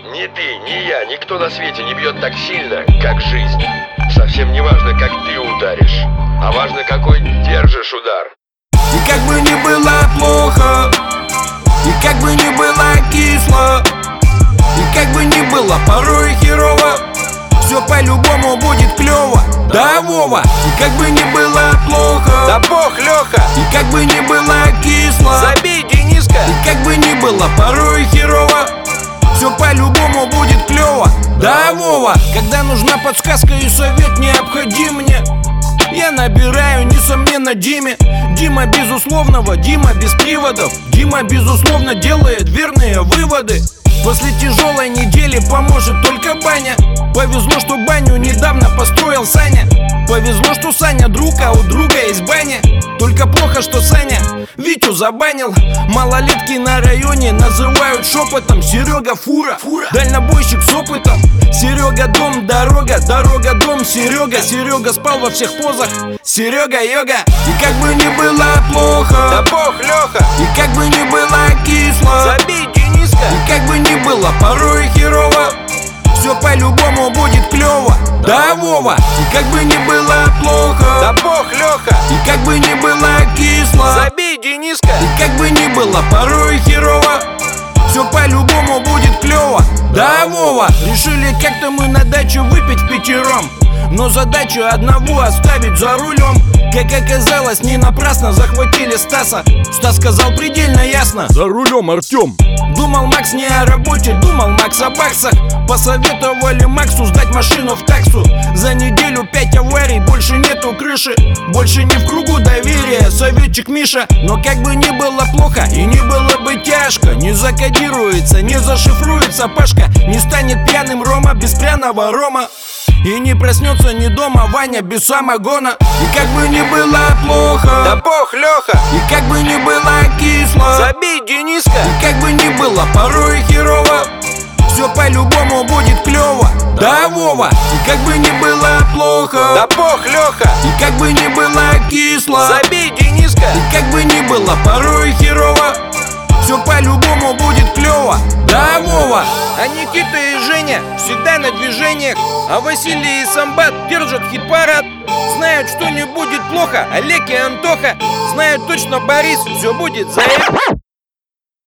Ни ты, ни я, никто на свете не бьет так сильно, как жизнь. Совсем не важно, как ты ударишь, а важно, какой держишь удар. И как бы ни было плохо, и как бы ни было кисло, и как бы ни было порой херово, все по-любому будет клево. Да, Вова, и как бы ни было плохо, да бог, Леха, и как бы ни было кисло, забей, Дениска, и как бы ни было порой херово, все по-любому будет клево. Да, Вова, когда нужна подсказка и совет необходим мне, я набираю, несомненно, Диме. Дима безусловного, Дима без приводов. Дима безусловно делает верные выводы. После тяжелой недели поможет только баня. Повезло, что баню недавно построил Саня. Повезло, что Саня друг, а у друга есть баня. Только плохо, что Саня Витю забанил. Малолетки на районе называют шепотом Серега фура, дальнобойщик с опытом. Серега дом, дорога, дорога дом, Серега. Серега спал во всех позах, Серега йога. И как бы ни было плохо, да бог, Леха, и как бы ни было кисло, забей, Дениска, и как бы ни было порой херово, все по-любому будет клево. Да, Вова, и как бы ни было плохо, да бог, Леха, и как бы ни было кисло, забей, Дениска, и как бы ни было порой херово, все по-любому будет клево. Да, Вова, решили как-то мы на дачу выпить впятером, но задачу одного оставить за рулем. Как оказалось, не напрасно захватили Стаса. Стас сказал предельно ясно: за рулем, Артем. Думал Макс не о работе, думал Макс о баксах. Посоветовали Максу сдать машину в таксу. За неделю 5 аварий, больше нету крыши, больше не в кругу доверия советчик Миша. Но как бы ни было плохо и не было бы тяжко, не закодируется, не зашифруется Пашка, не станет пьяным Рома без пряного рома, и не проснется ни дома Ваня без самогона. И как бы ни было плохо, да бог, Леха, и как бы ни было кисло, забей, Дениска, и как бы ни было порой херово, все по-любому будет клево. Да, Вова, и как бы ни было плохо, да бог, Леха, и как бы ни было кисло, забей, Дениска, и как бы ни было порой херово, все по-любому будет клево. Да, Вова. А Никита и Женя всегда на движениях, а Василий и Самбат держат хит-парад. Знают, что не будет плохо, Олег и Антоха знают точно, Борис, все будет за